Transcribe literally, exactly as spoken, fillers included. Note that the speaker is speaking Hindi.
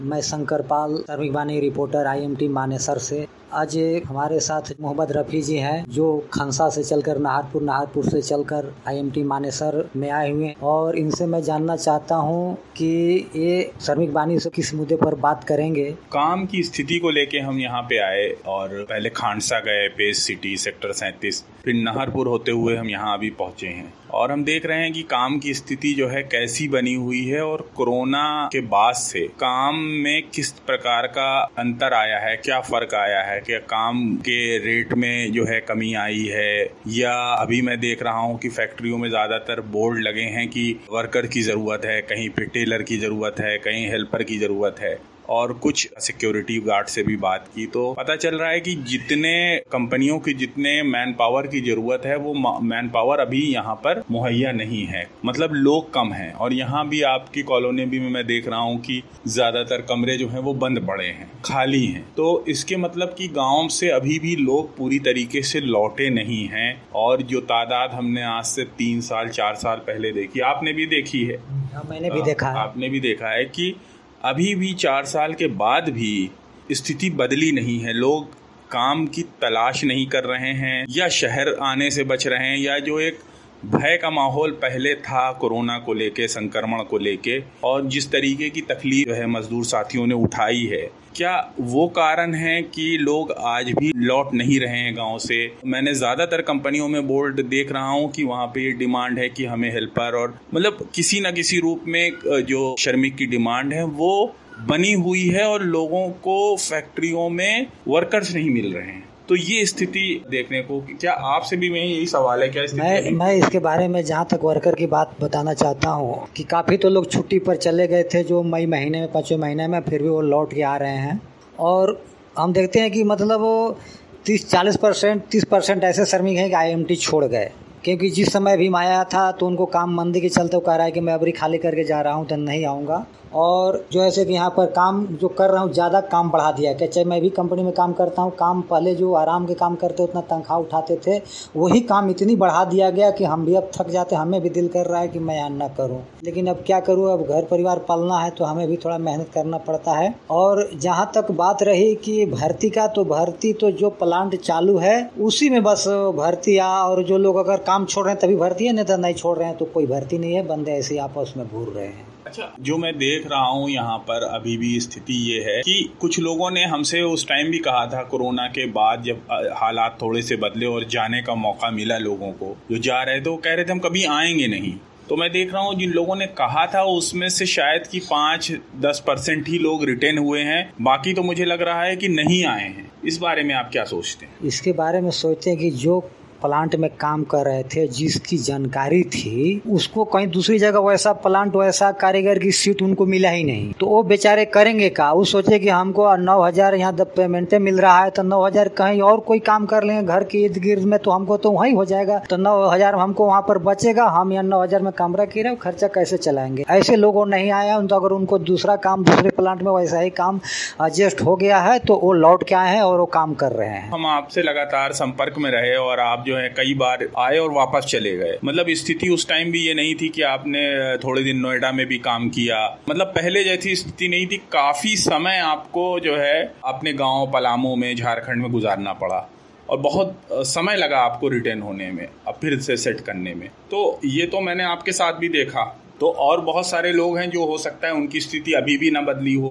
मैं शंकर पाल, श्रमिक बानी रिपोर्टर आईएमटी मानेसर से। आज हमारे साथ मोहम्मद रफ़ी जी हैं जो खंसा से चलकर नाहरपुर, नाहरपुर से चलकर आईएमटी मानेसर में आए हुए हैं और इनसे मैं जानना चाहता हूं कि ये श्रमिक बानी से किस मुद्दे पर बात करेंगे। काम की स्थिति को लेके हम यहाँ पे आए और पहले खानसा गए, पेज सिटी सेक्टर सैंतीस, फिर नाहरपुर होते हुए हम यहाँ अभी पहुंचे हैं और हम देख रहे हैं कि काम की स्थिति जो है कैसी बनी हुई है और कोरोना के बाद से काम में किस प्रकार का अंतर आया है, क्या फर्क आया है, क्या काम के रेट में जो है कमी आई है, या अभी मैं देख रहा हूँ कि फैक्ट्रियों में ज्यादातर बोर्ड लगे हैं कि वर्कर की जरूरत है, कहीं पे टेलर की जरूरत है, कहीं हेल्पर की जरूरत है, और कुछ सिक्योरिटी गार्ड से भी बात की तो पता चल रहा है कि जितने कंपनियों की जितने मैन पावर की जरूरत है वो मैन पावर अभी यहाँ पर मुहैया नहीं है, मतलब लोग कम हैं। और यहाँ भी आपकी कॉलोनी भी में मैं देख रहा हूँ कि ज्यादातर कमरे जो हैं वो बंद पड़े हैं, खाली हैं। तो इसके मतलब कि गाँव से अभी भी लोग पूरी तरीके से लौटे नहीं हैं और जो तादाद हमने आज से तीन साल चार साल पहले देखी, आपने भी देखी है, मैंने भी देखा है, आपने भी देखा है कि अभी भी चार साल के बाद भी स्थिति बदली नहीं है। लोग काम की तलाश नहीं कर रहे हैं या शहर आने से बच रहे हैं, या जो एक भय का माहौल पहले था कोरोना को लेके, संक्रमण को लेके, और जिस तरीके की तकलीफ है मजदूर साथियों ने उठाई है, क्या वो कारण है कि लोग आज भी लौट नहीं रहे हैं गांव से। मैंने ज्यादातर कंपनियों में बोर्ड देख रहा हूं कि वहां पे डिमांड है कि हमें हेल्पर और मतलब किसी न किसी रूप में जो श्रमिक की डिमांड है वो बनी हुई है और लोगों को फैक्ट्रियों में वर्कर्स नहीं मिल रहे हैं। तो ये स्थिति देखने को, क्या आपसे भी मैं यही सवाल है, क्या स्थिति मैं है? मैं इसके बारे में जहाँ तक वर्कर की बात बताना चाहता हूँ कि काफ़ी तो लोग छुट्टी पर चले गए थे जो मई महीने में, पाँचवें महीने में, फिर भी वो लौट के आ रहे हैं और हम देखते हैं कि मतलब वो तीस चालीस परसेंट तीस परसेंट ऐसे श्रमिक हैं कि आईएमटी छोड़ गए, क्योंकि जिस समय भी आया था तो उनको काम मंदी के चलते वो कह रहा है कि मैं अभी खाली करके जा रहा हूँ तो नहीं आऊँगा। और जो ऐसे कि यहाँ पर काम जो कर रहा हूँ ज़्यादा काम बढ़ा दिया है, चाहे मैं भी कंपनी में काम करता हूँ, काम पहले जो आराम के काम करते उतना तनख्वाह उठाते थे, वही काम इतनी बढ़ा दिया गया कि हम भी अब थक जाते, हमें भी दिल कर रहा है कि मैं यहाँ ना करूँ, लेकिन अब क्या करूँ, अब घर परिवार पालना है तो हमें भी थोड़ा मेहनत करना पड़ता है। और जहाँ तक बात रही कि भर्ती का, तो भर्ती तो जो प्लांट चालू है उसी में बस भर्ती आ, और जो लोग अगर काम छोड़ रहे हैं तभी भर्ती है, नहीं तो नहीं छोड़ रहे हैं तो कोई भर्ती नहीं है, बंदे ऐसे आपस में घूर रहे हैं। अच्छा, जो मैं देख रहा हूँ यहाँ पर अभी भी स्थिति ये है कि कुछ लोगों ने हमसे उस टाइम भी कहा था, कोरोना के बाद जब हालात थोड़े से बदले और जाने का मौका मिला लोगों को, जो जा रहे थे वो कह रहे थे हम कभी आएंगे नहीं। तो मैं देख रहा हूँ जिन लोगों ने कहा था उसमें से शायद कि पाँच दस परसेंट ही लोग रिटेन हुए हैं, बाकी तो मुझे लग रहा है कि नहीं आए हैं। इस बारे में आप क्या सोचते हैं? इसके बारे में सोचते हैं कि जो प्लांट में काम कर रहे थे, जिसकी जानकारी थी, उसको कहीं दूसरी जगह वैसा प्लांट, वैसा कारीगर की सीट उनको मिला ही नहीं, तो वो बेचारे करेंगे का। वो सोचे कि हमको नौ हजार यहाँ पेमेंट मिल रहा है तो नौ हजार कहीं और कोई काम कर लेंगे घर के इर्द गिर्द में तो हमको तो वहीं हो जाएगा, तो नौ हजार हमको वहाँ पर बचेगा, हम यहाँ नौ हजार में कमरा किराया खर्चा कैसे चलाएंगे। ऐसे लोगों नहीं आया, तो अगर उनको दूसरा काम दूसरे प्लांट में वैसा ही काम एडजस्ट हो गया है तो वो लौट के आए हैं और वो काम कर रहे हैं। हम आपसे लगातार संपर्क में रहे और आप जो है कई बार आए और वापस चले गए, मतलब स्थिति उस टाइम भी ये नहीं थी कि आपने थोड़े दिन नोएडा में भी काम किया, मतलब पहले जैसी स्थिति नहीं थी। काफी समय आपको जो है अपने गांव पलामू में, झारखंड में गुजारना पड़ा और बहुत समय लगा आपको रिटर्न होने में, अब फिर से सेट करने में। तो ये तो मैंने आपके साथ भी देखा, तो और बहुत सारे लोग हैं जो हो सकता है उनकी स्थिति अभी भी ना बदली हो।